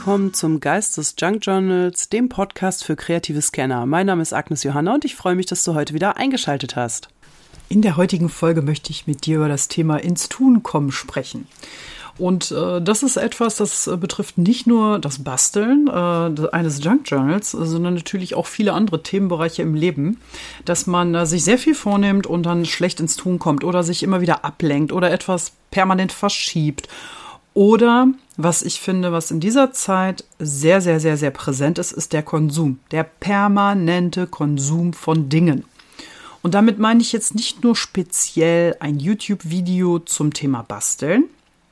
willkommen zum Geist des Junk Journals, dem Podcast für kreative Scanner. Mein Name ist Agnes Johanna und ich freue mich, dass du heute wieder eingeschaltet hast. In der heutigen Folge möchte ich mit dir über das Thema ins Tun kommen sprechen. Und das ist etwas, das betrifft nicht nur das Basteln eines Junk Journals, sondern natürlich auch viele andere Themenbereiche im Leben, dass man sich sehr viel vornimmt und dann schlecht ins Tun kommt oder sich immer wieder ablenkt oder etwas permanent verschiebt. Oder, was ich finde, was in dieser Zeit sehr, sehr, sehr, sehr präsent ist, ist der Konsum, der permanente Konsum von Dingen. Und damit meine ich jetzt nicht nur speziell ein YouTube-Video zum Thema Basteln,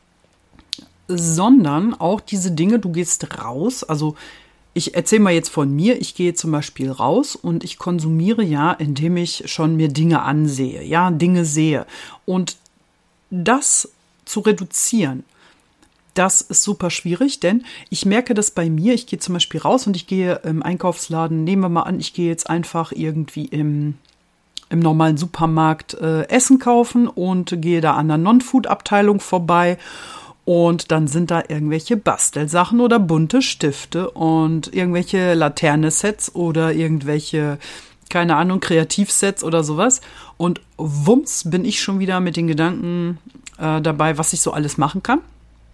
sondern auch diese Dinge, du gehst raus, also ich erzähle mal jetzt von mir, ich gehe zum Beispiel raus und ich konsumiere ja, indem ich schon mir Dinge ansehe, ja, Dinge sehe. Und das zu reduzieren, das ist super schwierig, denn ich merke das bei mir. Ich gehe zum Beispiel raus und ich gehe im Einkaufsladen. Nehmen wir mal an, ich gehe jetzt einfach irgendwie im normalen Supermarkt Essen kaufen und gehe da an der Non-Food-Abteilung vorbei. Und dann sind da irgendwelche Bastelsachen oder bunte Stifte und irgendwelche Laterne-Sets oder irgendwelche, keine Ahnung, Kreativsets oder sowas. Und wumms bin ich schon wieder mit den Gedanken dabei, was ich so alles machen kann.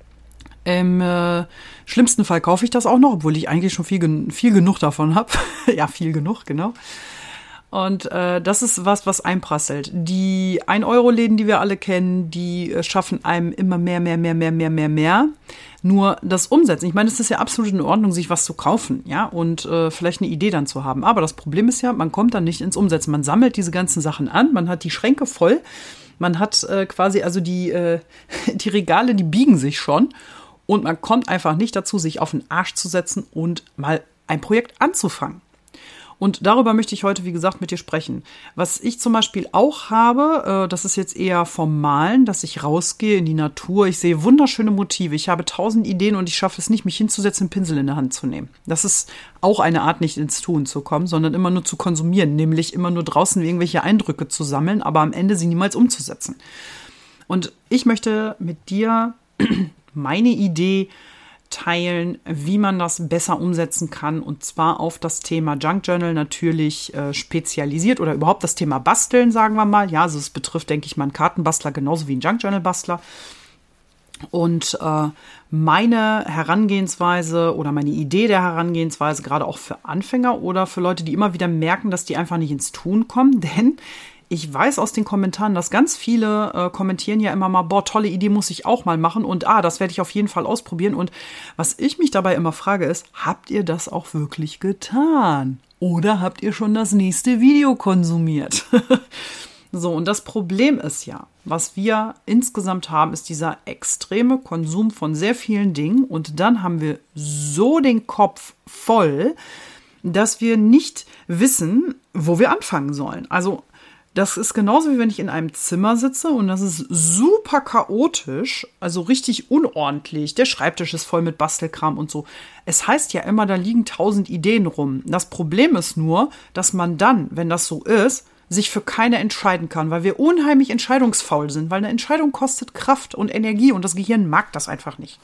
Im schlimmsten Fall kaufe ich das auch noch, obwohl ich eigentlich schon viel genug davon habe. Ja, viel genug, genau. Und das ist was einprasselt. Die 1-Euro-Läden, die wir alle kennen, die schaffen einem immer mehr. Nur das Umsetzen, ich meine, es ist ja absolut in Ordnung, sich was zu kaufen, ja, und vielleicht eine Idee dann zu haben. Aber das Problem ist ja, man kommt dann nicht ins Umsetzen. Man sammelt diese ganzen Sachen an, man hat die Schränke voll, man hat quasi, also die Regale, die biegen sich schon. Und man kommt einfach nicht dazu, sich auf den Arsch zu setzen und mal ein Projekt anzufangen. Und darüber möchte ich heute, wie gesagt, mit dir sprechen. Was ich zum Beispiel auch habe, das ist jetzt eher vom Malen, dass ich rausgehe in die Natur. Ich sehe wunderschöne Motive. Ich habe 1000 Ideen und ich schaffe es nicht, mich hinzusetzen, einen Pinsel in der Hand zu nehmen. Das ist auch eine Art, nicht ins Tun zu kommen, sondern immer nur zu konsumieren. Nämlich immer nur draußen irgendwelche Eindrücke zu sammeln, aber am Ende sie niemals umzusetzen. Und ich möchte mit dir meine Idee teilen, wie man das besser umsetzen kann, und zwar auf das Thema Junk Journal natürlich spezialisiert oder überhaupt das Thema Basteln, sagen wir mal. Ja, also es betrifft, denke ich mal, einen Kartenbastler genauso wie einen Junk Journal Bastler. Und meine Herangehensweise oder meine Idee der Herangehensweise, gerade auch für Anfänger oder für Leute, die immer wieder merken, dass die einfach nicht ins Tun kommen, denn ich weiß aus den Kommentaren, dass ganz viele kommentieren ja immer mal, boah, tolle Idee, muss ich auch mal machen und das werde ich auf jeden Fall ausprobieren. Und was ich mich dabei immer frage ist, habt ihr das auch wirklich getan? Oder habt ihr schon das nächste Video konsumiert? So, und das Problem ist ja, was wir insgesamt haben, ist dieser extreme Konsum von sehr vielen Dingen. Und dann haben wir so den Kopf voll, dass wir nicht wissen, wo wir anfangen sollen. Also das ist genauso, wie wenn ich in einem Zimmer sitze und das ist super chaotisch, also richtig unordentlich. Der Schreibtisch ist voll mit Bastelkram und so. Es heißt ja immer, da liegen 1000 Ideen rum. Das Problem ist nur, dass man dann, wenn das so ist, sich für keine entscheiden kann, weil wir unheimlich entscheidungsfaul sind, weil eine Entscheidung kostet Kraft und Energie und das Gehirn mag das einfach nicht.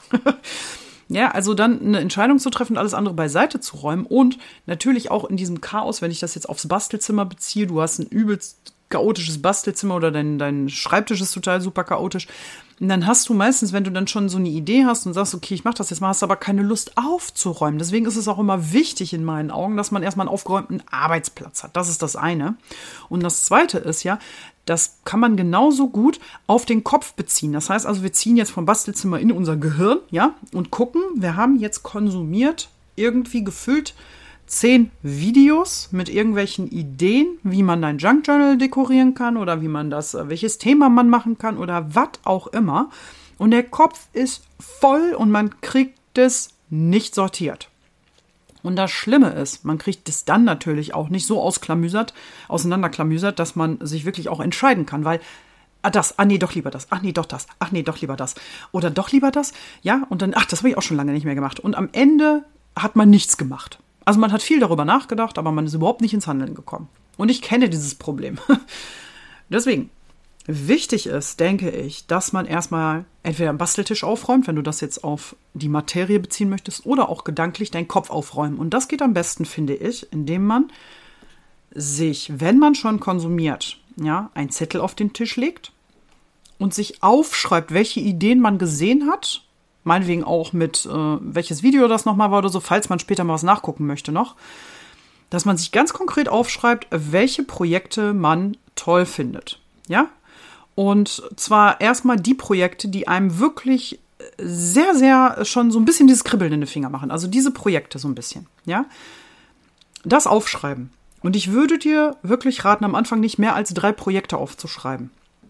Ja, also dann eine Entscheidung zu treffen und alles andere beiseite zu räumen und natürlich auch in diesem Chaos, wenn ich das jetzt aufs Bastelzimmer beziehe, du hast ein übelst chaotisches Bastelzimmer oder dein Schreibtisch ist total super chaotisch. Und dann hast du meistens, wenn du dann schon so eine Idee hast und sagst, okay, ich mache das jetzt mal, hast du aber keine Lust aufzuräumen. Deswegen ist es auch immer wichtig in meinen Augen, dass man erstmal einen aufgeräumten Arbeitsplatz hat. Das ist das eine. Und das zweite ist ja, das kann man genauso gut auf den Kopf beziehen. Das heißt also, wir ziehen jetzt vom Bastelzimmer in unser Gehirn, ja, und gucken, wir haben jetzt konsumiert, irgendwie gefüllt 10 Videos mit irgendwelchen Ideen, wie man ein Junk Journal dekorieren kann oder wie man das, welches Thema man machen kann oder was auch immer. Und der Kopf ist voll und man kriegt es nicht sortiert. Und das Schlimme ist, man kriegt es dann natürlich auch nicht so auseinanderklamüsert, dass man sich wirklich auch entscheiden kann, weil nee, doch lieber das, nee, doch das, nee, doch lieber das oder doch lieber das, ja, und dann, das habe ich auch schon lange nicht mehr gemacht. Und am Ende hat man nichts gemacht. Also man hat viel darüber nachgedacht, aber man ist überhaupt nicht ins Handeln gekommen. Und ich kenne dieses Problem. Deswegen, Wichtig ist, denke ich, dass man erstmal entweder einen Basteltisch aufräumt, wenn du das jetzt auf die Materie beziehen möchtest, oder auch gedanklich deinen Kopf aufräumen. Und das geht am besten, finde ich, indem man sich, wenn man schon konsumiert, ja, einen Zettel auf den Tisch legt und sich aufschreibt, welche Ideen man gesehen hat. Meinetwegen auch mit, welches Video das nochmal war oder so, falls man später mal was nachgucken möchte noch. Dass man sich ganz konkret aufschreibt, welche Projekte man toll findet. Ja? Und zwar erstmal die Projekte, die einem wirklich sehr, sehr schon so ein bisschen dieses Kribbeln in den Finger machen. Also diese Projekte so ein bisschen. Ja? Das aufschreiben. Und ich würde dir wirklich raten, am Anfang nicht mehr als 3 Projekte aufzuschreiben.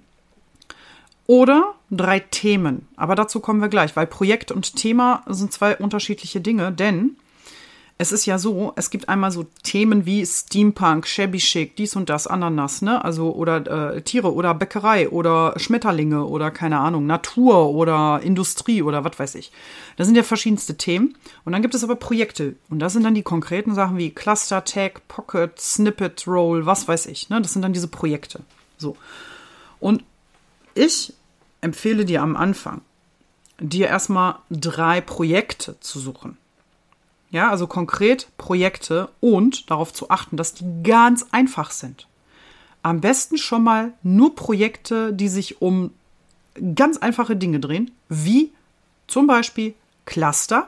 Oder 3 Themen. Aber dazu kommen wir gleich, weil Projekt und Thema sind 2 unterschiedliche Dinge. Denn es ist ja so, es gibt einmal so Themen wie Steampunk, Shabby Chic, dies und das, Ananas, ne? Also oder Tiere oder Bäckerei oder Schmetterlinge oder keine Ahnung, Natur oder Industrie oder was weiß ich. Das sind ja verschiedenste Themen. Und dann gibt es aber Projekte. Und das sind dann die konkreten Sachen wie Cluster, Tag, Pocket, Snippet, Roll, was weiß ich. Ne? Das sind dann diese Projekte. So. Und ich empfehle dir am Anfang, dir erstmal 3 Projekte zu suchen. Ja, also konkret Projekte und darauf zu achten, dass die ganz einfach sind. Am besten schon mal nur Projekte, die sich um ganz einfache Dinge drehen, wie zum Beispiel Cluster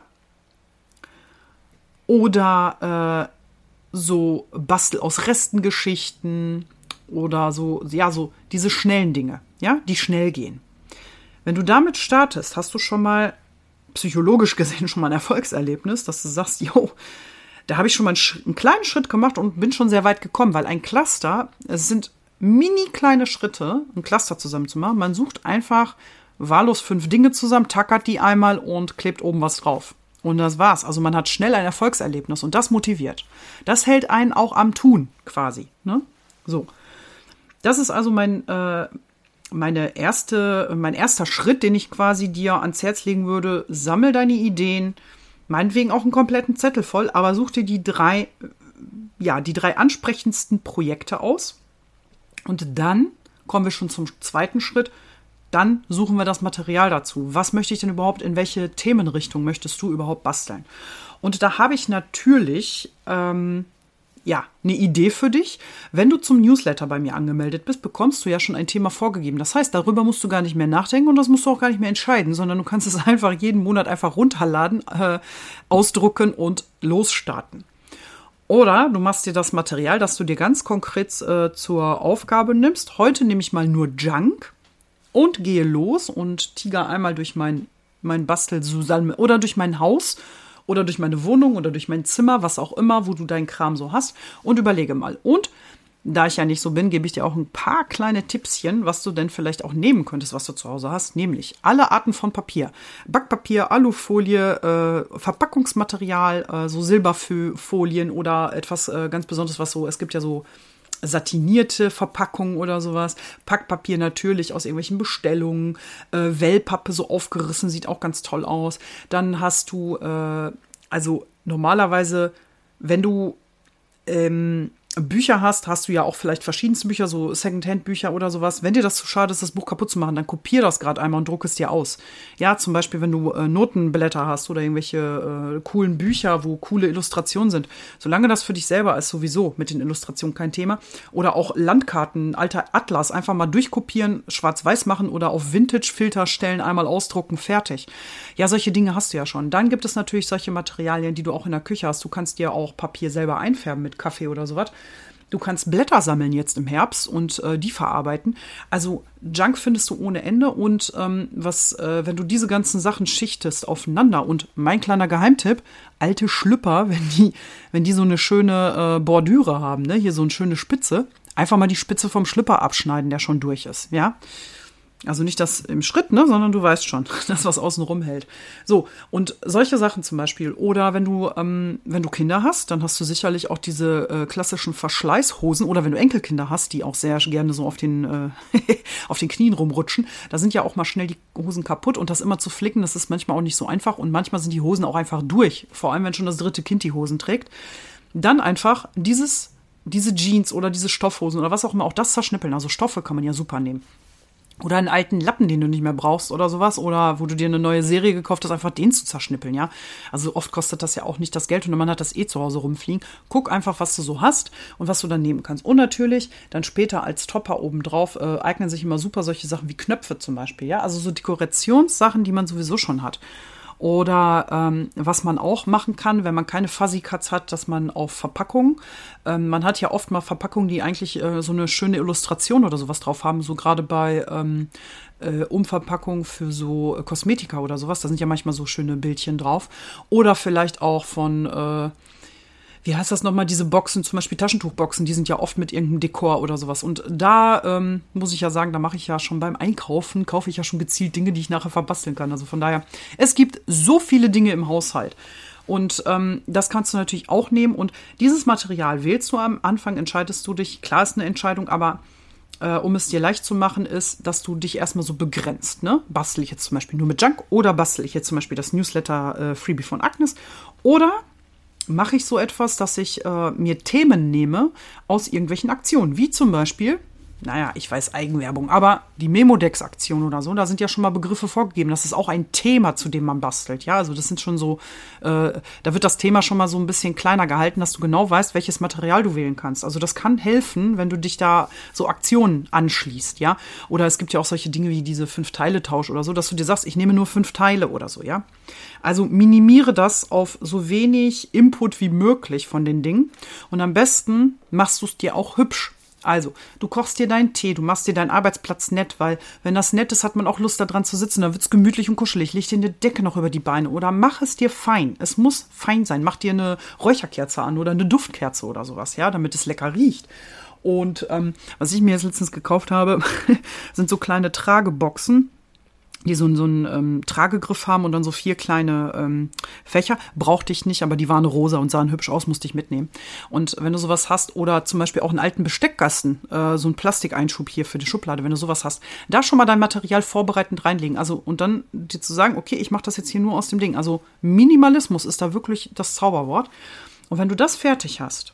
oder so Bastel aus Restengeschichten oder so, ja, so diese schnellen Dinge, ja, die schnell gehen. Wenn du damit startest, hast du schon mal psychologisch gesehen schon mal ein Erfolgserlebnis, dass du sagst, jo, da habe ich schon mal einen kleinen Schritt gemacht und bin schon sehr weit gekommen, weil ein Cluster, es sind mini kleine Schritte, ein Cluster zusammen zu machen. Man sucht einfach wahllos 5 Dinge zusammen, tackert die einmal und klebt oben was drauf. Und das war's. Also man hat schnell ein Erfolgserlebnis und das motiviert. Das hält einen auch am Tun quasi. Ne? So, das ist also mein erster Schritt, den ich quasi dir ans Herz legen würde. Sammel deine Ideen, meinetwegen auch einen kompletten Zettel voll, aber such dir die 3 ansprechendsten Projekte aus. Und dann kommen wir schon zum zweiten Schritt. Dann suchen wir das Material dazu. Was möchte ich denn überhaupt, in welche Themenrichtung möchtest du überhaupt basteln? Und da habe ich natürlich eine Idee für dich. Wenn du zum Newsletter bei mir angemeldet bist, bekommst du ja schon ein Thema vorgegeben. Das heißt, darüber musst du gar nicht mehr nachdenken und das musst du auch gar nicht mehr entscheiden, sondern du kannst es einfach jeden Monat einfach runterladen, ausdrucken und losstarten. Oder du machst dir das Material, das du dir ganz konkret zur Aufgabe nimmst. Heute nehme ich mal nur Junk und gehe los und tiger einmal durch mein Bastel-Susanne oder durch mein Haus oder durch meine Wohnung oder durch mein Zimmer, was auch immer, wo du deinen Kram so hast und überlege mal. Und da ich ja nicht so bin, gebe ich dir auch ein paar kleine Tippschen, was du denn vielleicht auch nehmen könntest, was du zu Hause hast, nämlich alle Arten von Papier. Backpapier, Alufolie, Verpackungsmaterial, so Silberfolien oder etwas ganz Besonderes, was so, es gibt ja so satinierte Verpackungen oder sowas. Packpapier natürlich aus irgendwelchen Bestellungen. Wellpappe so aufgerissen, sieht auch ganz toll aus. Dann hast du, also normalerweise, wenn du Bücher hast du ja auch vielleicht verschiedenste Bücher, so Secondhand-Bücher oder sowas. Wenn dir das zu schade ist, das Buch kaputt zu machen, dann kopier das gerade einmal und druck es dir aus. Ja, zum Beispiel, wenn du Notenblätter hast oder irgendwelche coolen Bücher, wo coole Illustrationen sind. Solange das für dich selber ist, sowieso mit den Illustrationen kein Thema. Oder auch Landkarten, alter Atlas, einfach mal durchkopieren, schwarz-weiß machen oder auf Vintage-Filter stellen, einmal ausdrucken, fertig. Ja, solche Dinge hast du ja schon. Dann gibt es natürlich solche Materialien, die du auch in der Küche hast. Du kannst dir auch Papier selber einfärben mit Kaffee oder sowas. Du kannst Blätter sammeln jetzt im Herbst und die verarbeiten. Also Junk findest du ohne Ende. Und wenn du diese ganzen Sachen schichtest aufeinander und mein kleiner Geheimtipp, alte Schlüpper, wenn die so eine schöne Bordüre haben, ne, hier so eine schöne Spitze, einfach mal die Spitze vom Schlüpper abschneiden, der schon durch ist, ja. Also nicht das im Schritt, ne, sondern du weißt schon, das, was außen rum hält. So, und solche Sachen zum Beispiel. Oder wenn du Kinder hast, dann hast du sicherlich auch diese klassischen Verschleißhosen. Oder wenn du Enkelkinder hast, die auch sehr gerne so auf den Knien rumrutschen. Da sind ja auch mal schnell die Hosen kaputt. Und das immer zu flicken, das ist manchmal auch nicht so einfach. Und manchmal sind die Hosen auch einfach durch. Vor allem, wenn schon das 3. Kind die Hosen trägt. Dann einfach diese Jeans oder diese Stoffhosen oder was auch immer, auch das zerschnippeln. Also Stoffe kann man ja super nehmen. Oder einen alten Lappen, den du nicht mehr brauchst oder sowas. Oder wo du dir eine neue Serie gekauft hast, einfach den zu zerschnippeln, ja. Also oft kostet das ja auch nicht das Geld und man hat das zu Hause rumfliegen. Guck einfach, was du so hast und was du dann nehmen kannst. Und natürlich dann später als Topper obendrauf eignen sich immer super solche Sachen wie Knöpfe zum Beispiel, ja. Also so Dekorationssachen, die man sowieso schon hat. Oder was man auch machen kann, wenn man keine Fuzzy Cuts hat, dass man auf Verpackungen, man hat ja oft mal Verpackungen, die eigentlich so eine schöne Illustration oder sowas drauf haben, so gerade bei Umverpackungen für so Kosmetika oder sowas, da sind ja manchmal so schöne Bildchen drauf. Oder vielleicht auch von wie heißt das nochmal, diese Boxen, zum Beispiel Taschentuchboxen, die sind ja oft mit irgendeinem Dekor oder sowas. Und da muss ich ja sagen, da mache ich ja schon beim Einkaufen, kaufe ich ja schon gezielt Dinge, die ich nachher verbasteln kann. Also von daher, es gibt so viele Dinge im Haushalt. Und das kannst du natürlich auch nehmen. Und dieses Material wählst du am Anfang, entscheidest du dich. Klar ist eine Entscheidung, aber um es dir leicht zu machen, ist, dass du dich erstmal so begrenzt. Ne? Bastel ich jetzt zum Beispiel nur mit Junk oder bastel ich jetzt zum Beispiel das Newsletter Freebie von Agnes oder mache ich so etwas, dass ich mir Themen nehme aus irgendwelchen Aktionen, wie zum Beispiel, naja, ich weiß Eigenwerbung, aber die Memodex-Aktion oder so, da sind ja schon mal Begriffe vorgegeben. Das ist auch ein Thema, zu dem man bastelt. Ja, also das sind schon so, da wird das Thema schon mal so ein bisschen kleiner gehalten, dass du genau weißt, welches Material du wählen kannst. Also das kann helfen, wenn du dich da so Aktionen anschließt, ja. Oder es gibt ja auch solche Dinge wie diese 5-Teile-Tausch oder so, dass du dir sagst, ich nehme nur 5 Teile oder so, ja. Also minimiere das auf so wenig Input wie möglich von den Dingen. Und am besten machst du es dir auch hübsch. Also, du kochst dir deinen Tee, du machst dir deinen Arbeitsplatz nett, weil wenn das nett ist, hat man auch Lust, da dran zu sitzen. Dann wird es gemütlich und kuschelig. Leg dir eine Decke noch über die Beine oder mach es dir fein. Es muss fein sein. Mach dir eine Räucherkerze an oder eine Duftkerze oder sowas, ja, damit es lecker riecht. Und was ich mir jetzt letztens gekauft habe, sind so kleine Trageboxen, die so einen Tragegriff haben und dann so 4 kleine Fächer. Brauchte ich nicht, aber die waren rosa und sahen hübsch aus, musste ich mitnehmen. Und wenn du sowas hast oder zum Beispiel auch einen alten Besteckkasten, so einen Plastikeinschub hier für die Schublade, wenn du sowas hast, da schon mal dein Material vorbereitend reinlegen. Also und dann dir zu sagen, okay, ich mache das jetzt hier nur aus dem Ding. Also Minimalismus ist da wirklich das Zauberwort. Und wenn du das fertig hast,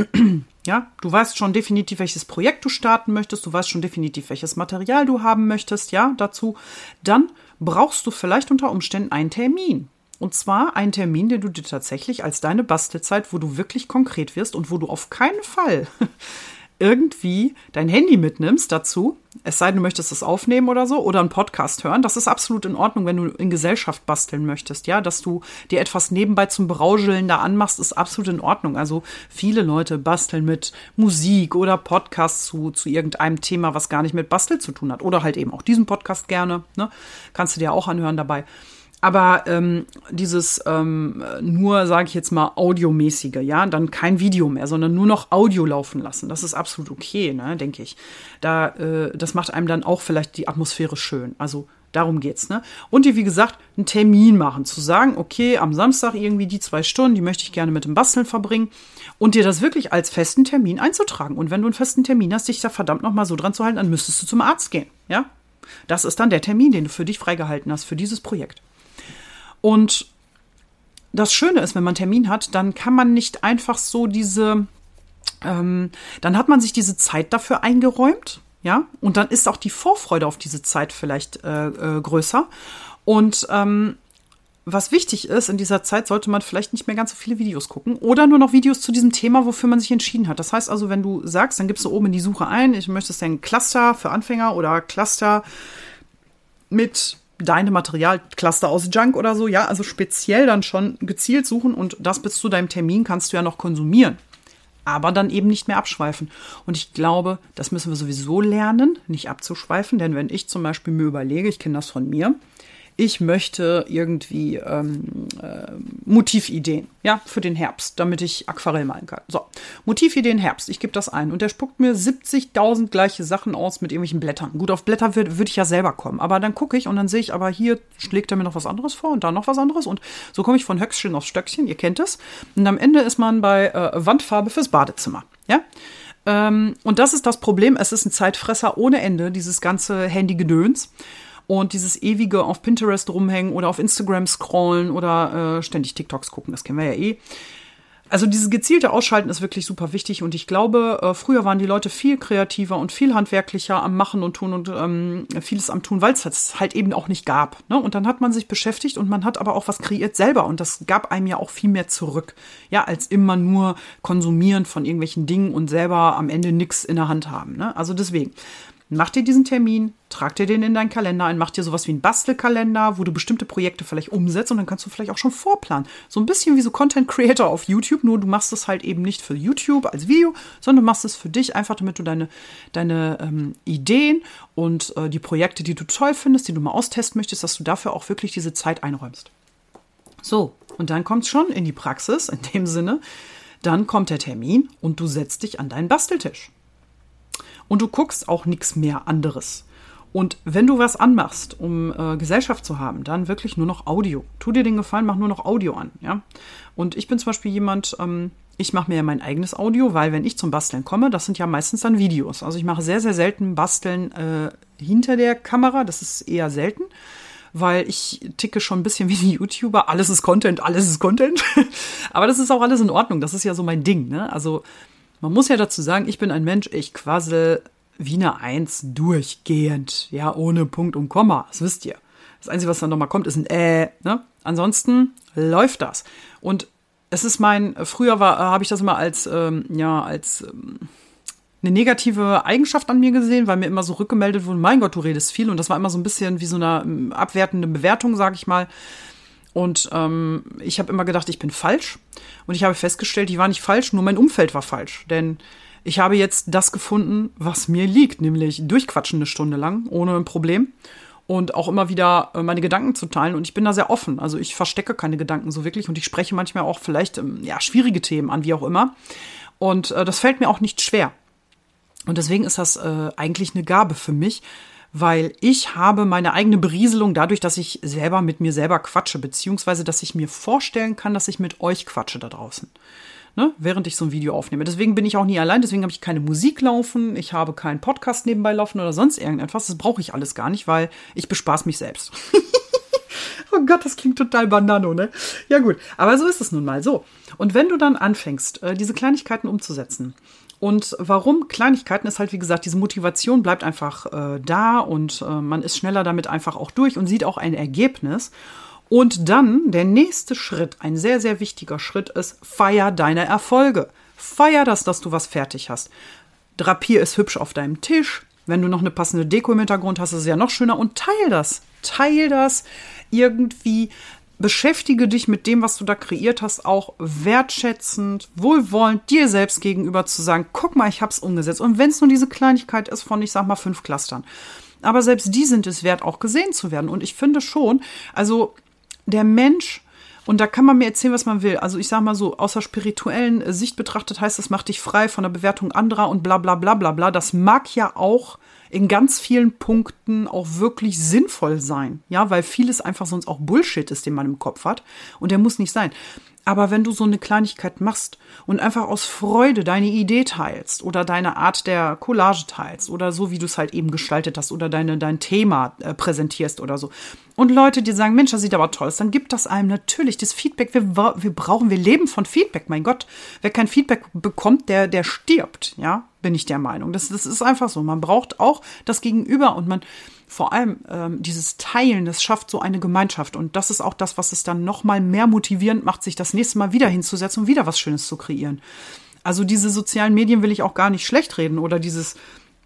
ja, du weißt schon definitiv, welches Projekt du starten möchtest, du weißt schon definitiv, welches Material du haben möchtest, ja, dazu, dann brauchst du vielleicht unter Umständen einen Termin. Und zwar einen Termin, den du dir tatsächlich als deine Bastelzeit, wo du wirklich konkret wirst und wo du auf keinen Fall irgendwie dein Handy mitnimmst dazu, es sei denn, du möchtest es aufnehmen oder so, oder einen Podcast hören. Das ist absolut in Ordnung, wenn du in Gesellschaft basteln möchtest, ja, dass du dir etwas nebenbei zum Berauscheln da anmachst, ist absolut in Ordnung. Also viele Leute basteln mit Musik oder Podcasts zu irgendeinem Thema, was gar nicht mit Basteln zu tun hat. Oder halt eben auch diesen Podcast gerne, ne? Kannst du dir auch anhören dabei. Aber dieses nur, sage ich jetzt mal, audiomäßige, ja, dann kein Video mehr, sondern nur noch Audio laufen lassen. Das ist absolut okay, ne, denke ich. Das macht einem dann auch vielleicht die Atmosphäre schön. Also darum geht's, ne? Und dir, wie gesagt, einen Termin machen. Zu sagen, okay, am Samstag irgendwie die 2 Stunden, die möchte ich gerne mit dem Basteln verbringen. Und dir das wirklich als festen Termin einzutragen. Und wenn du einen festen Termin hast, dich da verdammt nochmal so dran zu halten, dann müsstest du zum Arzt gehen, ja? Das ist dann der Termin, den du für dich freigehalten hast, für dieses Projekt. Und das Schöne ist, wenn man einen Termin hat, dann kann man nicht einfach so dann hat man sich diese Zeit dafür eingeräumt, ja, und dann ist auch die Vorfreude auf diese Zeit vielleicht größer. Und was wichtig ist, in dieser Zeit sollte man vielleicht nicht mehr ganz so viele Videos gucken oder nur noch Videos zu diesem Thema, wofür man sich entschieden hat. Das heißt also, wenn du sagst, dann gibst du oben in die Suche ein, ich möchte ein Cluster für Anfänger oder Cluster mit deinem Material, Cluster aus Junk oder so, ja, also speziell dann schon gezielt suchen und das bis zu deinem Termin kannst du ja noch konsumieren, aber dann eben nicht mehr abschweifen. Und ich glaube, das müssen wir sowieso lernen, nicht abzuschweifen, denn wenn ich zum Beispiel mir überlege, ich kenne das von mir, ich möchte irgendwie Motivideen, ja, für den Herbst, damit ich Aquarell malen kann. So, Motivideen Herbst, ich gebe das ein und der spuckt mir 70.000 gleiche Sachen aus mit irgendwelchen Blättern. Gut, auf Blätter würde ich ja selber kommen, aber dann gucke ich und dann sehe ich, aber hier schlägt er mir noch was anderes vor und da noch was anderes und so komme ich von Höchstchen auf Stöckchen, ihr kennt es. Und am Ende ist man bei Wandfarbe fürs Badezimmer, ja. Und das ist das Problem, es ist ein Zeitfresser ohne Ende, dieses ganze Handy-Gedöns. Und dieses ewige auf Pinterest rumhängen oder auf Instagram scrollen oder ständig TikToks gucken, das kennen wir ja eh. Also dieses gezielte Ausschalten ist wirklich super wichtig und ich glaube, früher waren die Leute viel kreativer und viel handwerklicher am Machen und Tun und vieles am Tun, weil es das halt eben auch nicht gab. Ne? Und dann hat man sich beschäftigt und man hat aber auch was kreiert selber und das gab einem ja auch viel mehr zurück, ja, als immer nur konsumieren von irgendwelchen Dingen und selber am Ende nichts in der Hand haben. Ne? Also deswegen. Mach dir diesen Termin, trag dir den in deinen Kalender ein, mach dir sowas wie einen Bastelkalender, wo du bestimmte Projekte vielleicht umsetzt und dann kannst du vielleicht auch schon vorplanen. So ein bisschen wie so Content Creator auf YouTube, nur du machst es halt eben nicht für YouTube als Video, sondern du machst es für dich einfach, damit du deine Ideen und die Projekte, die du toll findest, die du mal austesten möchtest, dass du dafür auch wirklich diese Zeit einräumst. So, und dann kommt es schon in die Praxis, in dem Sinne, dann kommt der Termin und du setzt dich an deinen Basteltisch. Und du guckst auch nichts mehr anderes. Und wenn du was anmachst, um Gesellschaft zu haben, dann wirklich nur noch Audio. Tu dir den Gefallen, mach nur noch Audio an. Ja? Und ich bin zum Beispiel jemand, ich mache mir ja mein eigenes Audio, weil wenn ich zum Basteln komme, das sind ja meistens dann Videos. Also ich mache sehr, sehr selten Basteln hinter der Kamera. Das ist eher selten, weil ich ticke schon ein bisschen wie die YouTuber. Alles ist Content, alles ist Content. Aber das ist auch alles in Ordnung. Das ist ja so mein Ding. Ne? Also man muss ja dazu sagen, ich bin ein Mensch, ich quassel wie eine Eins durchgehend, ja, ohne Punkt und Komma, das wisst ihr. Das Einzige, was dann nochmal kommt, ist ein ne? Ansonsten läuft das. Und es ist früher habe ich das immer als eine negative Eigenschaft an mir gesehen, weil mir immer so rückgemeldet wurde, mein Gott, du redest viel. Und das war immer so ein bisschen wie so eine abwertende Bewertung, sag ich mal. Und ich habe immer gedacht, ich bin falsch. Und ich habe festgestellt, ich war nicht falsch, nur mein Umfeld war falsch. Denn ich habe jetzt das gefunden, was mir liegt, nämlich durchquatschen eine Stunde lang, ohne ein Problem. Und auch immer wieder meine Gedanken zu teilen. Und ich bin da sehr offen. Also ich verstecke keine Gedanken so wirklich. Und ich spreche manchmal auch vielleicht schwierige Themen an, wie auch immer. Und das fällt mir auch nicht schwer. Und deswegen ist das eigentlich eine Gabe für mich, weil ich habe meine eigene Berieselung dadurch, dass ich selber mit mir selber quatsche, beziehungsweise, dass ich mir vorstellen kann, dass ich mit euch quatsche da draußen, ne? Während ich so ein Video aufnehme. Deswegen bin ich auch nie allein, deswegen habe ich keine Musik laufen, ich habe keinen Podcast nebenbei laufen oder sonst irgendetwas. Das brauche ich alles gar nicht, weil ich bespaß mich selbst. Oh Gott, das klingt total Banano, ne? Ja gut, aber so ist es nun mal so. Und wenn du dann anfängst, diese Kleinigkeiten umzusetzen, und warum Kleinigkeiten ist halt, wie gesagt, diese Motivation bleibt einfach da und man ist schneller damit einfach auch durch und sieht auch ein Ergebnis. Und dann der nächste Schritt, ein sehr, sehr wichtiger Schritt ist, feier deine Erfolge. Feier das, dass du was fertig hast. Drapier es hübsch auf deinem Tisch. Wenn du noch eine passende Deko im Hintergrund hast, ist es ja noch schöner. Und teil das. Teil das irgendwie. Beschäftige dich mit dem, was du da kreiert hast, auch wertschätzend, wohlwollend dir selbst gegenüber zu sagen, guck mal, ich hab's umgesetzt. Und wenn es nur diese Kleinigkeit ist von, ich sag mal, 5 Clustern. Aber selbst die sind es wert, auch gesehen zu werden. Und ich finde schon, also der Mensch, und da kann man mir erzählen, was man will. Also ich sag mal so, aus der spirituellen Sicht betrachtet heißt, das macht dich frei von der Bewertung anderer und bla bla bla bla bla. Das mag ja auch in ganz vielen Punkten auch wirklich sinnvoll sein. Ja, weil vieles einfach sonst auch Bullshit ist, den man im Kopf hat. Und der muss nicht sein. Aber wenn du so eine Kleinigkeit machst und einfach aus Freude deine Idee teilst oder deine Art der Collage teilst oder so, wie du es halt eben gestaltet hast oder dein Thema präsentierst oder so. Und Leute, die sagen, Mensch, das sieht aber toll aus, dann gibt das einem natürlich das Feedback. Wir leben von Feedback. Mein Gott, wer kein Feedback bekommt, der stirbt, ja, bin ich der Meinung. Das ist einfach so. Man braucht auch das Gegenüber und man vor allem dieses Teilen, das schafft so eine Gemeinschaft. Und das ist auch das, was es dann noch mal mehr motivierend macht, sich das nächste Mal wieder hinzusetzen und wieder was Schönes zu kreieren. Also diese sozialen Medien will ich auch gar nicht schlecht reden oder dieses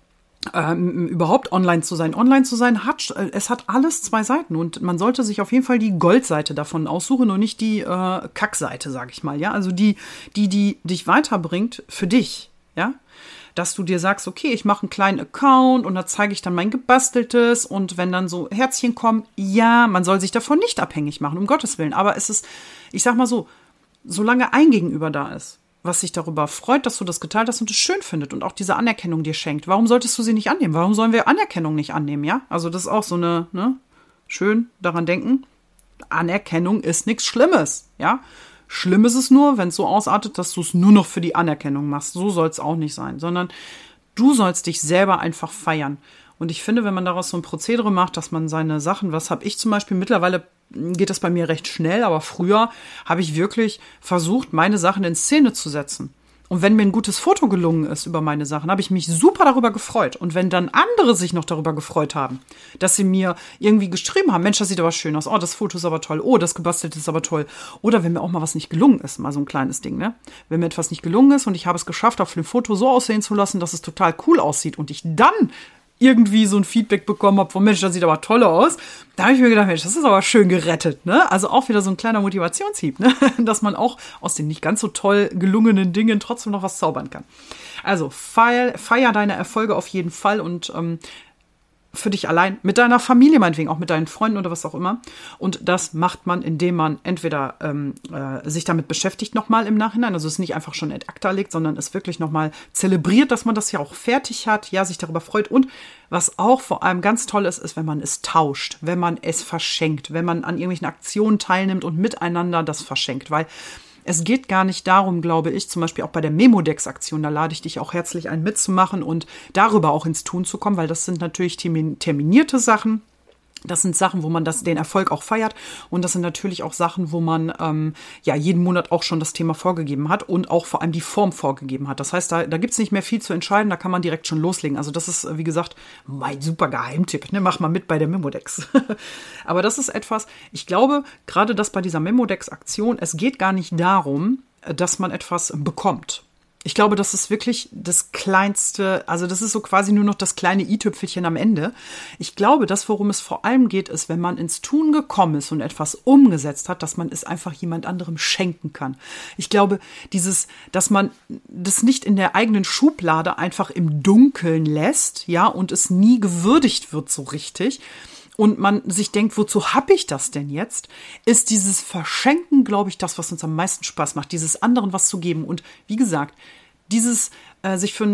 überhaupt online zu sein. Online zu sein es hat alles 2 Seiten und man sollte sich auf jeden Fall die Goldseite davon aussuchen und nicht die Kackseite, sag ich mal. Ja, also die dich weiterbringt für dich, ja. Dass du dir sagst, okay, ich mache einen kleinen Account und da zeige ich dann mein Gebasteltes und wenn dann so Herzchen kommen, ja, man soll sich davon nicht abhängig machen, um Gottes Willen. Aber es ist, ich sag mal so, solange ein Gegenüber da ist, was sich darüber freut, dass du das geteilt hast und es schön findet und auch diese Anerkennung dir schenkt, warum solltest du sie nicht annehmen? Warum sollen wir Anerkennung nicht annehmen, ja? Also das ist auch so eine, ne, schön daran denken, Anerkennung ist nichts Schlimmes, ja? Schlimm ist es nur, wenn es so ausartet, dass du es nur noch für die Anerkennung machst. So soll es auch nicht sein, sondern du sollst dich selber einfach feiern. Und ich finde, wenn man daraus so ein Prozedere macht, dass man seine Sachen, was habe ich zum Beispiel, mittlerweile geht das bei mir recht schnell, aber früher habe ich wirklich versucht, meine Sachen in Szene zu setzen. Und wenn mir ein gutes Foto gelungen ist über meine Sachen, habe ich mich super darüber gefreut. Und wenn dann andere sich noch darüber gefreut haben, dass sie mir irgendwie geschrieben haben, Mensch, das sieht aber schön aus, oh, das Foto ist aber toll, oh, das Gebastelte ist aber toll. Oder wenn mir auch mal was nicht gelungen ist, mal so ein kleines Ding, ne? Wenn mir etwas nicht gelungen ist und ich habe es geschafft, auf dem Foto so aussehen zu lassen, dass es total cool aussieht und ich dann irgendwie so ein Feedback bekommen habe von Mensch, das sieht aber toll aus. Da habe ich mir gedacht, Mensch, das ist aber schön gerettet, ne? Also auch wieder so ein kleiner Motivationshieb, ne? Dass man auch aus den nicht ganz so toll gelungenen Dingen trotzdem noch was zaubern kann. Also feier deine Erfolge auf jeden Fall und für dich allein, mit deiner Familie meinetwegen, auch mit deinen Freunden oder was auch immer. Und das macht man, indem man entweder sich damit beschäftigt nochmal im Nachhinein, also es nicht einfach schon ad acta legt, sondern es wirklich nochmal zelebriert, dass man das ja auch fertig hat, ja, sich darüber freut. Und was auch vor allem ganz toll ist, ist, wenn man es tauscht, wenn man es verschenkt, wenn man an irgendwelchen Aktionen teilnimmt und miteinander das verschenkt, weil es geht gar nicht darum, glaube ich, zum Beispiel auch bei der Memodex-Aktion, da lade ich dich auch herzlich ein, mitzumachen und darüber auch ins Tun zu kommen, weil das sind natürlich terminierte Sachen. Das sind Sachen, wo man den Erfolg auch feiert. Und das sind natürlich auch Sachen, wo man jeden Monat auch schon das Thema vorgegeben hat und auch vor allem die Form vorgegeben hat. Das heißt, da gibt es nicht mehr viel zu entscheiden, da kann man direkt schon loslegen. Also das ist, wie gesagt, mein super Geheimtipp. Ne? Mach mal mit bei der Memodex. Aber das ist etwas, ich glaube, gerade das bei dieser Memodex-Aktion, es geht gar nicht darum, dass man etwas bekommt. Ich glaube, das ist wirklich das Kleinste, also das ist so quasi nur noch das kleine i-Tüpfelchen am Ende. Ich glaube, das, worum es vor allem geht, ist, wenn man ins Tun gekommen ist und etwas umgesetzt hat, dass man es einfach jemand anderem schenken kann. Ich glaube, dass man das nicht in der eigenen Schublade einfach im Dunkeln lässt, ja, und es nie gewürdigt wird so richtig, und man sich denkt, wozu habe ich das denn jetzt, ist dieses Verschenken, glaube ich, das, was uns am meisten Spaß macht, dieses anderen was zu geben. Und wie gesagt, dieses sich für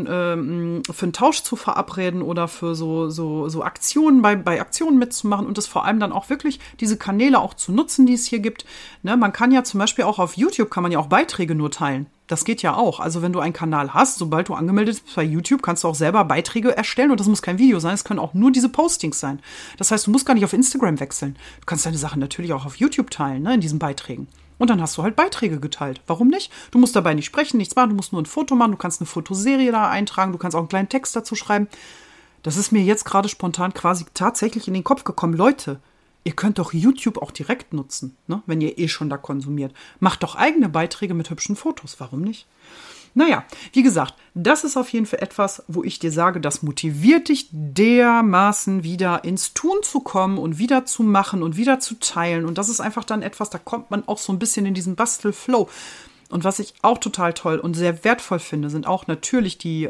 einen Tausch zu verabreden oder für so Aktionen, bei Aktionen mitzumachen und das vor allem dann auch wirklich diese Kanäle auch zu nutzen, die es hier gibt. Ne, man kann ja zum Beispiel auch auf YouTube, kann man ja auch Beiträge nur teilen. Das geht ja auch. Also wenn du einen Kanal hast, sobald du angemeldet bist bei YouTube, kannst du auch selber Beiträge erstellen und das muss kein Video sein, es können auch nur diese Postings sein. Das heißt, du musst gar nicht auf Instagram wechseln. Du kannst deine Sachen natürlich auch auf YouTube teilen, ne, in diesen Beiträgen. Und dann hast du halt Beiträge geteilt. Warum nicht? Du musst dabei nicht sprechen, nichts machen, du musst nur ein Foto machen, du kannst eine Fotoserie da eintragen, du kannst auch einen kleinen Text dazu schreiben. Das ist mir jetzt gerade spontan quasi tatsächlich in den Kopf gekommen. Leute, ihr könnt doch YouTube auch direkt nutzen, ne, wenn ihr eh schon da konsumiert. Macht doch eigene Beiträge mit hübschen Fotos. Warum nicht? Naja, wie gesagt, das ist auf jeden Fall etwas, wo ich dir sage, das motiviert dich dermaßen wieder ins Tun zu kommen und wieder zu machen und wieder zu teilen. Und das ist einfach dann etwas, da kommt man auch so ein bisschen in diesen Bastelflow. Und was ich auch total toll und sehr wertvoll finde, sind auch natürlich die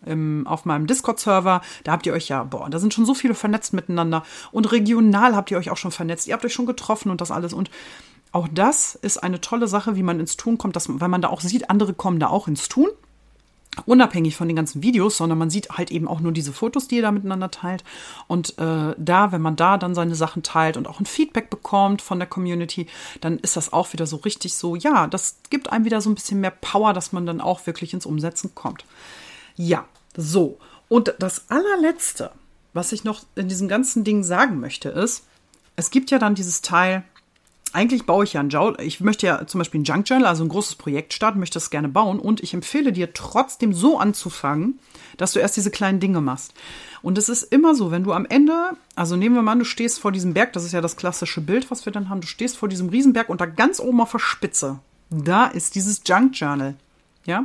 auf meinem Discord-Server. Da habt ihr euch da sind schon so viele vernetzt miteinander. Und regional habt ihr euch auch schon vernetzt. Ihr habt euch schon getroffen und das alles. Und auch das ist eine tolle Sache, wie man ins Tun kommt, weil man da auch sieht, andere kommen da auch ins Tun. Unabhängig von den ganzen Videos, sondern man sieht halt eben auch nur diese Fotos, die ihr da miteinander teilt. Und wenn man da dann seine Sachen teilt und auch ein Feedback bekommt von der Community, dann ist das auch wieder so richtig so, ja, das gibt einem wieder so ein bisschen mehr Power, dass man dann auch wirklich ins Umsetzen kommt. Ja, so. Und das allerletzte, was ich noch in diesem ganzen Ding sagen möchte, ist, es gibt ja dann dieses Teil, eigentlich baue ich ja ich möchte ja zum Beispiel ein Junk Journal, also ein großes Projekt starten, möchte das gerne bauen und ich empfehle dir trotzdem so anzufangen, dass du erst diese kleinen Dinge machst. Und es ist immer so, wenn du am Ende, also nehmen wir mal an, du stehst vor diesem Berg, das ist ja das klassische Bild, was wir dann haben, du stehst vor diesem Riesenberg und da ganz oben auf der Spitze, da ist dieses Junk Journal, ja.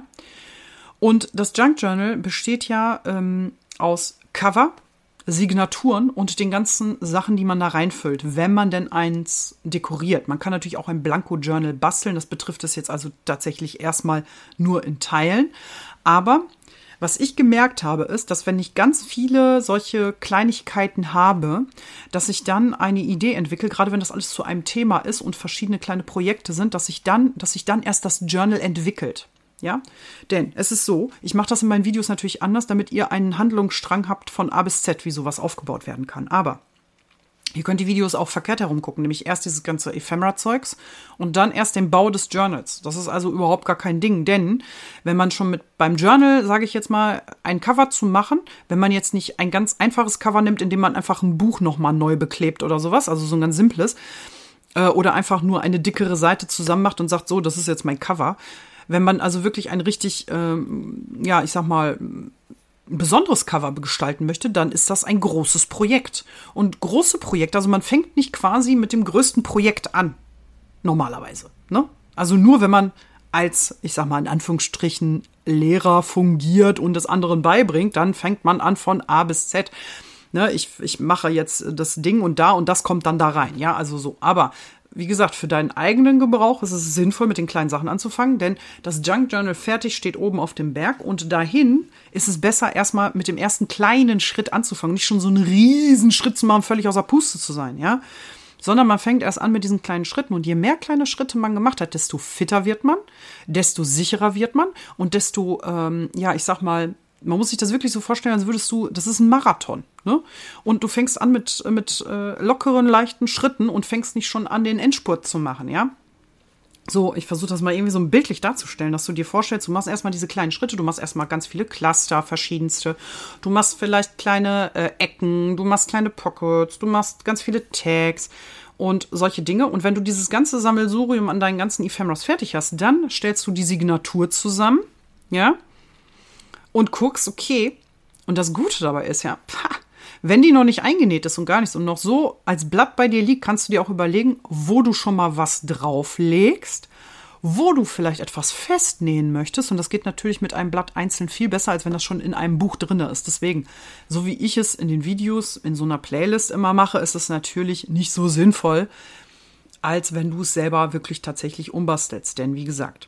Und das Junk Journal besteht ja aus Cover, Signaturen und den ganzen Sachen, die man da reinfüllt, wenn man denn eins dekoriert. Man kann natürlich auch ein Blanko-Journal basteln, das betrifft es jetzt also tatsächlich erstmal nur in Teilen. Aber was ich gemerkt habe, ist, dass wenn ich ganz viele solche Kleinigkeiten habe, dass ich dann eine Idee entwickle, gerade wenn das alles zu einem Thema ist und verschiedene kleine Projekte sind, dass sich dann erst das Journal entwickelt. Ja, denn es ist so, ich mache das in meinen Videos natürlich anders, damit ihr einen Handlungsstrang habt von A bis Z, wie sowas aufgebaut werden kann. Aber Ihr könnt die Videos auch verkehrt herum gucken, nämlich erst dieses ganze Ephemera-Zeugs und dann erst den Bau des Journals. Das ist also überhaupt gar kein Ding, denn wenn man schon beim Journal, sage ich jetzt mal, ein Cover zu machen, wenn man jetzt nicht ein ganz einfaches Cover nimmt, indem man einfach ein Buch nochmal neu beklebt oder sowas, also so ein ganz simples, oder einfach nur eine dickere Seite zusammen macht und sagt, so, das ist jetzt mein Cover. Wenn man also wirklich ein richtig, ich sag mal, ein besonderes Cover gestalten möchte, dann ist das ein großes Projekt. Und große Projekte, also man fängt nicht quasi mit dem größten Projekt an, normalerweise. Ne? Also nur, wenn man als, ich sag mal in Anführungsstrichen, Lehrer fungiert und es anderen beibringt, dann fängt man an von A bis Z. Ne, ich mache jetzt das Ding und das kommt dann da rein. Ja, also so. Aber wie gesagt, für deinen eigenen Gebrauch ist es sinnvoll, mit den kleinen Sachen anzufangen, denn das Junk Journal fertig steht oben auf dem Berg und dahin ist es besser, erstmal mit dem ersten kleinen Schritt anzufangen. Nicht schon so einen riesen Schritt zu machen, völlig außer Puste zu sein, ja. Sondern man fängt erst an mit diesen kleinen Schritten und je mehr kleine Schritte man gemacht hat, desto fitter wird man, desto sicherer wird man und desto, ich sag mal, man muss sich das wirklich so vorstellen, als würdest du, das ist ein Marathon, ne? Und du fängst an mit lockeren, leichten Schritten und fängst nicht schon an, den Endspurt zu machen, ja? So, ich versuche das mal irgendwie so bildlich darzustellen, dass du dir vorstellst, du machst erstmal diese kleinen Schritte, du machst erstmal ganz viele Cluster, verschiedenste, du machst vielleicht kleine Ecken, du machst kleine Pockets, du machst ganz viele Tags und solche Dinge. Und wenn du dieses ganze Sammelsurium an deinen ganzen Ephemeras fertig hast, dann stellst du die Signatur zusammen, ja? Und guckst, okay, und das Gute dabei ist ja, wenn die noch nicht eingenäht ist und gar nichts und noch so als Blatt bei dir liegt, kannst du dir auch überlegen, wo du schon mal was drauflegst, wo du vielleicht etwas festnähen möchtest. Und das geht natürlich mit einem Blatt einzeln viel besser, als wenn das schon in einem Buch drin ist. Deswegen, so wie ich es in den Videos, in so einer Playlist immer mache, ist es natürlich nicht so sinnvoll, als wenn du es selber wirklich tatsächlich umbastelst. Denn wie gesagt,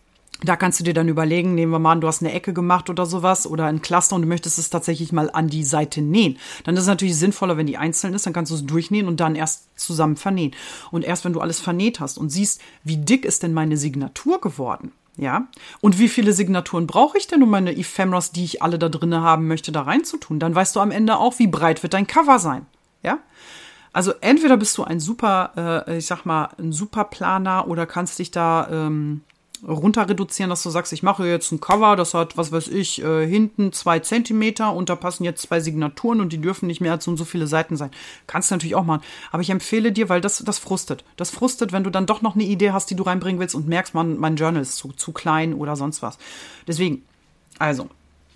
da kannst du dir dann überlegen, nehmen wir mal an, du hast eine Ecke gemacht oder sowas oder ein Cluster und du möchtest es tatsächlich mal an die Seite nähen. Dann ist es natürlich sinnvoller, wenn die einzeln ist, dann kannst du es durchnähen und dann erst zusammen vernähen. Und erst wenn du alles vernäht hast und siehst, wie dick ist denn meine Signatur geworden, ja, und wie viele Signaturen brauche ich denn, um meine Ephemeras, die ich alle da drin haben möchte, da reinzutun, dann weißt du am Ende auch, wie breit wird dein Cover sein, ja. Also entweder bist du ein super, ein Superplaner oder kannst dich da runter reduzieren, dass du sagst, ich mache jetzt ein Cover, das hat, was weiß ich, hinten 2 Zentimeter und da passen jetzt 2 Signaturen und die dürfen nicht mehr als so viele Seiten sein. Kannst du natürlich auch machen. Aber ich empfehle dir, weil das frustet. Das frustet, wenn du dann doch noch eine Idee hast, die du reinbringen willst und merkst, mein Journal ist zu klein oder sonst was. Deswegen, also,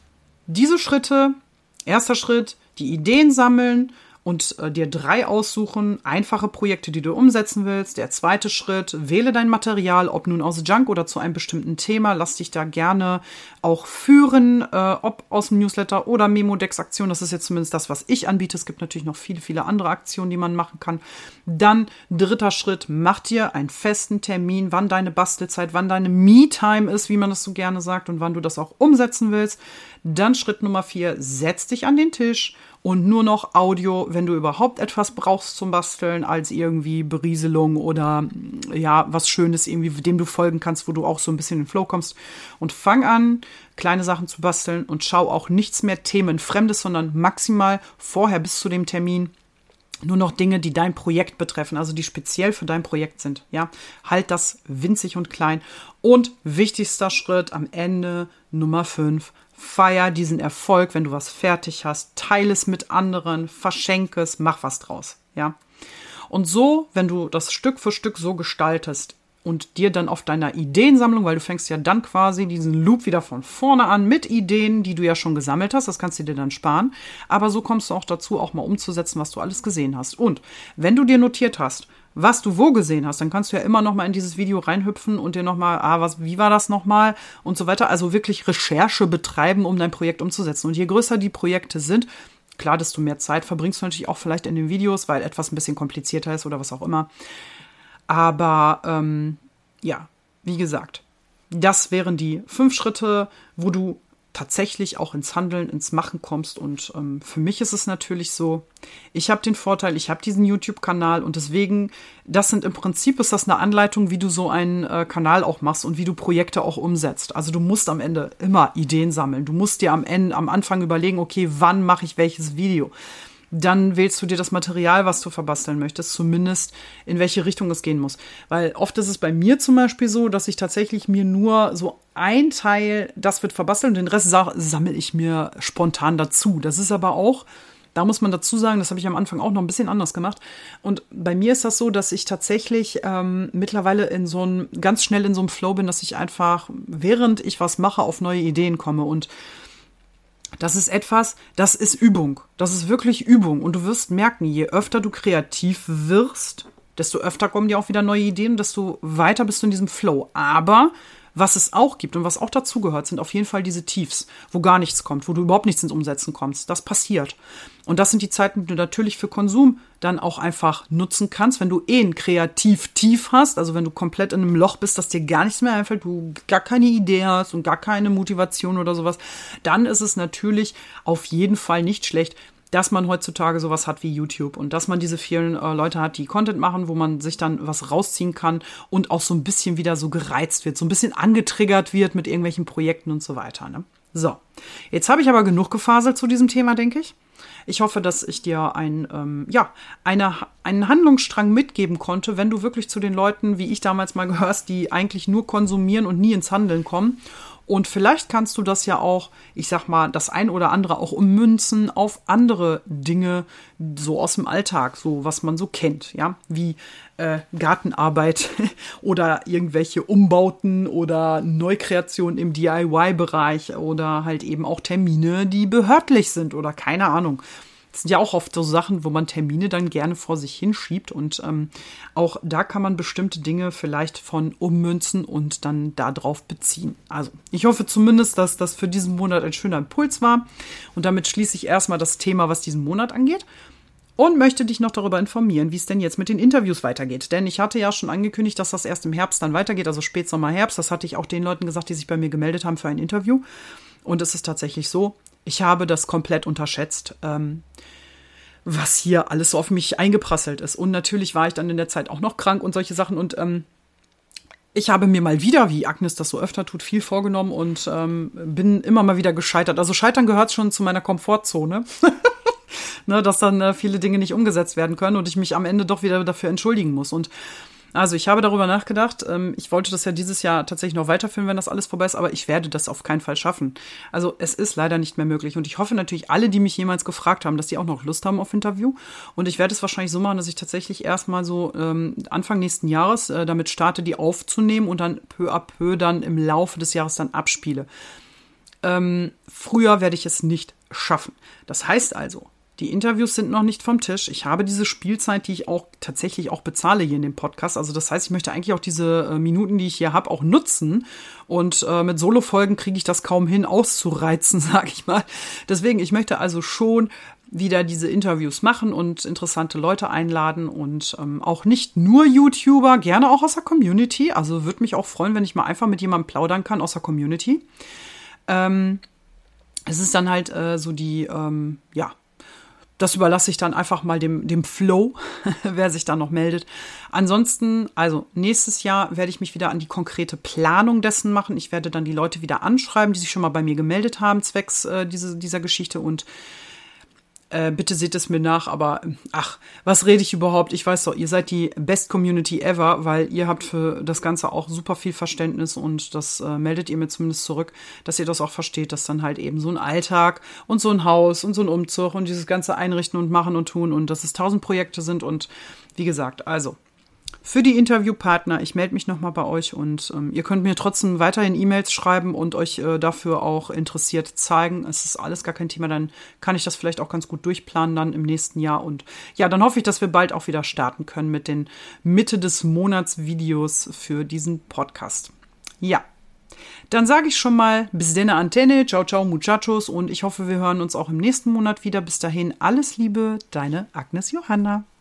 diese Schritte, erster Schritt, die Ideen sammeln und dir 3 aussuchen, einfache Projekte, die du umsetzen willst. Der zweite Schritt, wähle dein Material, ob nun aus Junk oder zu einem bestimmten Thema. Lass dich da gerne auch führen, ob aus dem Newsletter oder Memodex-Aktion. Das ist jetzt zumindest das, was ich anbiete. Es gibt natürlich noch viele, viele andere Aktionen, die man machen kann. Dann dritter Schritt, mach dir einen festen Termin, wann deine Bastelzeit, wann deine Me-Time ist, wie man das so gerne sagt, und wann du das auch umsetzen willst. Dann Schritt Nummer 4, setz dich an den Tisch und nur noch Audio, wenn du überhaupt etwas brauchst zum Basteln, als irgendwie Berieselung oder ja, was Schönes irgendwie, dem du folgen kannst, wo du auch so ein bisschen in den Flow kommst. Und fang an, kleine Sachen zu basteln und schau auch nichts mehr Themenfremdes, sondern maximal vorher bis zu dem Termin nur noch Dinge, die dein Projekt betreffen, also die speziell für dein Projekt sind. Ja, halt das winzig und klein. Und wichtigster Schritt am Ende, Nummer 5, feier diesen Erfolg, wenn du was fertig hast, teile es mit anderen, verschenke es, mach was draus, ja. Und so, wenn du das Stück für Stück so gestaltest und dir dann auf deiner Ideensammlung, weil du fängst ja dann quasi diesen Loop wieder von vorne an mit Ideen, die du ja schon gesammelt hast, das kannst du dir dann sparen, aber so kommst du auch dazu, auch mal umzusetzen, was du alles gesehen hast. Und wenn du dir notiert hast, was du wo gesehen hast, dann kannst du ja immer noch mal in dieses Video reinhüpfen und dir noch mal, wie war das noch mal und so weiter. Also wirklich Recherche betreiben, um dein Projekt umzusetzen. Und je größer die Projekte sind, klar, desto mehr Zeit verbringst du natürlich auch vielleicht in den Videos, weil etwas ein bisschen komplizierter ist oder was auch immer. Aber ja, wie gesagt, das wären die 5 Schritte, wo du tatsächlich auch ins Handeln, ins Machen kommst. Und für mich ist es natürlich so, ich habe den Vorteil, ich habe diesen YouTube-Kanal und deswegen, im Prinzip ist das eine Anleitung, wie du so einen Kanal auch machst und wie du Projekte auch umsetzt. Also du musst am Ende immer Ideen sammeln. Du musst dir am Anfang überlegen, okay, wann mache ich welches Video? dann wählst du dir das Material, was du verbasteln möchtest, zumindest in welche Richtung es gehen muss. Weil oft ist es bei mir zum Beispiel so, dass ich tatsächlich mir nur so ein Teil, das wird verbastelt und den Rest sammle ich mir spontan dazu. Das ist aber auch, da muss man dazu sagen, das habe ich am Anfang auch noch ein bisschen anders gemacht. Und bei mir ist das so, dass ich tatsächlich mittlerweile ganz schnell in so einem Flow bin, dass ich einfach, während ich was mache, auf neue Ideen komme. Und das ist etwas, das ist Übung. Das ist wirklich Übung. Und du wirst merken, je öfter du kreativ wirst, desto öfter kommen dir auch wieder neue Ideen, desto weiter bist du in diesem Flow. Aber was es auch gibt und was auch dazugehört, sind auf jeden Fall diese Tiefs, wo gar nichts kommt, wo du überhaupt nichts ins Umsetzen kommst. Das passiert. Und das sind die Zeiten, die du natürlich für Konsum dann auch einfach nutzen kannst, wenn du ein Kreativ-Tief hast, also wenn du komplett in einem Loch bist, dass dir gar nichts mehr einfällt, du gar keine Idee hast und gar keine Motivation oder sowas, dann ist es natürlich auf jeden Fall nicht schlecht, dass man heutzutage sowas hat wie YouTube und dass man diese vielen Leute hat, die Content machen, wo man sich dann was rausziehen kann und auch so ein bisschen wieder so gereizt wird, so ein bisschen angetriggert wird mit irgendwelchen Projekten und so weiter. Ne? So, jetzt habe ich aber genug gefaselt zu diesem Thema, denke ich. Ich hoffe, dass ich dir einen Handlungsstrang mitgeben konnte, wenn du wirklich zu den Leuten, wie ich damals mal gehörst, die eigentlich nur konsumieren und nie ins Handeln kommen. Und vielleicht kannst du das ja auch, ich sag mal, das ein oder andere auch ummünzen auf andere Dinge, so aus dem Alltag, so was man so kennt, ja, wie Gartenarbeit oder irgendwelche Umbauten oder Neukreationen im DIY-Bereich oder halt eben auch Termine, die behördlich sind oder keine Ahnung. Das sind ja auch oft so Sachen, wo man Termine dann gerne vor sich hinschiebt und auch da kann man bestimmte Dinge vielleicht von ummünzen und dann darauf beziehen. Also ich hoffe zumindest, dass das für diesen Monat ein schöner Impuls war und damit schließe ich erstmal das Thema, was diesen Monat angeht und möchte dich noch darüber informieren, wie es denn jetzt mit den Interviews weitergeht. Denn ich hatte ja schon angekündigt, dass das erst im Herbst dann weitergeht, also Spätsommer, Herbst. Das hatte ich auch den Leuten gesagt, die sich bei mir gemeldet haben für ein Interview. Und es ist tatsächlich so, ich habe das komplett unterschätzt, was hier alles so auf mich eingeprasselt ist. Und natürlich war ich dann in der Zeit auch noch krank und solche Sachen. Und ich habe mir mal wieder, wie Agnes das so öfter tut, viel vorgenommen und bin immer mal wieder gescheitert. Also Scheitern gehört schon zu meiner Komfortzone. Ne, dass dann viele Dinge nicht umgesetzt werden können und ich mich am Ende doch wieder dafür entschuldigen muss. Und also ich habe darüber nachgedacht, ich wollte das ja dieses Jahr tatsächlich noch weiterführen, wenn das alles vorbei ist, aber ich werde das auf keinen Fall schaffen. Also es ist leider nicht mehr möglich und ich hoffe natürlich, alle, die mich jemals gefragt haben, dass die auch noch Lust haben auf Interview und ich werde es wahrscheinlich so machen, dass ich tatsächlich erstmal so Anfang nächsten Jahres damit starte, die aufzunehmen und dann peu à peu dann im Laufe des Jahres dann abspiele. Früher werde ich es nicht schaffen. Das heißt also, die Interviews sind noch nicht vom Tisch. Ich habe diese Spielzeit, die ich auch tatsächlich auch bezahle hier in dem Podcast. Also das heißt, ich möchte eigentlich auch diese Minuten, die ich hier habe, auch nutzen. Und mit Solo-Folgen kriege ich das kaum hin, auszureizen, sage ich mal. Deswegen, ich möchte also schon wieder diese Interviews machen und interessante Leute einladen und auch nicht nur YouTuber, gerne auch aus der Community. Also würde mich auch freuen, wenn ich mal einfach mit jemandem plaudern kann aus der Community. Es ist dann halt so die, das überlasse ich dann einfach mal dem Flow, wer sich da noch meldet. Ansonsten, also nächstes Jahr werde ich mich wieder an die konkrete Planung dessen machen. Ich werde dann die Leute wieder anschreiben, die sich schon mal bei mir gemeldet haben, zwecks dieser Geschichte und bitte seht es mir nach, aber was rede ich überhaupt? Ich weiß doch, ihr seid die best Community ever, weil ihr habt für das Ganze auch super viel Verständnis und das meldet ihr mir zumindest zurück, dass ihr das auch versteht, dass dann halt eben so ein Alltag und so ein Haus und so ein Umzug und dieses ganze Einrichten und Machen und Tun und dass es 1000 Projekte sind und wie gesagt, also für die Interviewpartner, ich melde mich nochmal bei euch und ihr könnt mir trotzdem weiterhin E-Mails schreiben und euch dafür auch interessiert zeigen. Es ist alles gar kein Thema, dann kann ich das vielleicht auch ganz gut durchplanen dann im nächsten Jahr. Und ja, dann hoffe ich, dass wir bald auch wieder starten können mit den Mitte des Monats Videos für diesen Podcast. Ja, dann sage ich schon mal bis denne Antenne, ciao, ciao, muchachos und ich hoffe, wir hören uns auch im nächsten Monat wieder. Bis dahin, alles Liebe, deine Agnes Johanna.